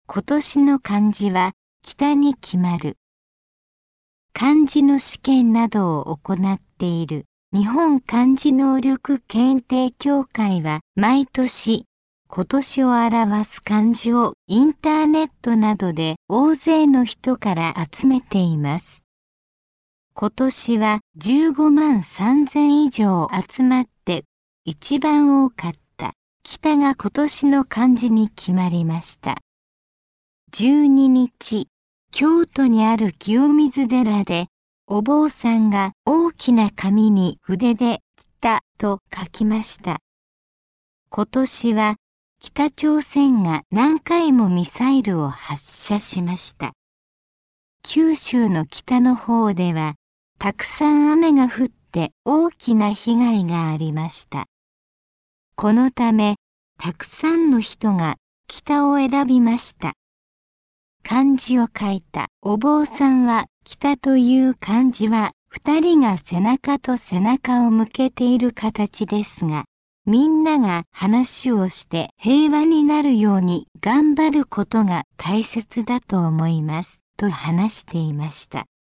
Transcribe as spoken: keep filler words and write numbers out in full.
今年の漢字は北に決まる。漢字の試験などを行っている日本漢字能力検定協会は毎年今年を表す漢字をインターネットなどで大勢の人から集めています。今年はじゅうごまんさんぜん以上集まって一番多かった北が今年の漢字に決まりました。じゅうににち、京都にある清水寺でお坊さんが大きな紙に筆で北と書きました。今年は北朝鮮が何回もミサイルを発射しました。九州の北の方ではたくさん雨が降って大きな被害がありました。このためたくさんの人が北を選びました。漢字を書いたお坊さんは北という漢字は二人が背中と背中を向けている形ですが、みんなが話をして平和になるように頑張ることが大切だと思いますと話していました。